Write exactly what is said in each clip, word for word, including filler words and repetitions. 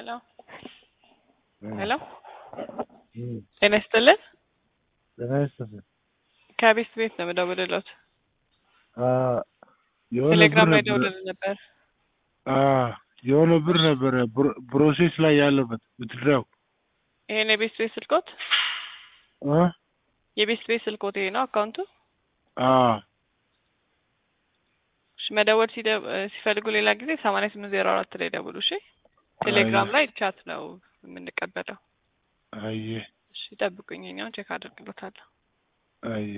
ሄሎ ሄሎ ጤና ይስጥልን። ጤና ይስጥልን። ከቤት ቤት ነው የምደውልልዎት። አዎ የሆነ ብር ቴሌግራም ላይ ነበር። ደውልልኝ ነበር። አዎ የሆነ ብር ነበር ፕሮሴስ ላይ ያለበት ብትድራው። ይሄን የቤት ቤት ስልኮት እ የቤት ቤት ስልኮት ይሄ ነው አካውንቱ? አዎ እሺ መደወል ሲፈልጉ ሌላ ጊዜ ሰማንያ ስምንት ዜሮ አራት ላይ ደውሉ። እሺ ቴሌግራም ላይ ቻት ነው የምንቀበለው። አየ እሺ ጠብቁኝ፣ እኛውን ቼክ አድርግሎታለሁ። አየ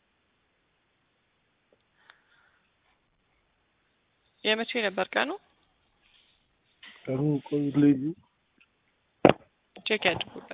የመቼ ነበር ቀኑ? ቀኑ ቆይ ልዩ ቼክ ያድርጉ።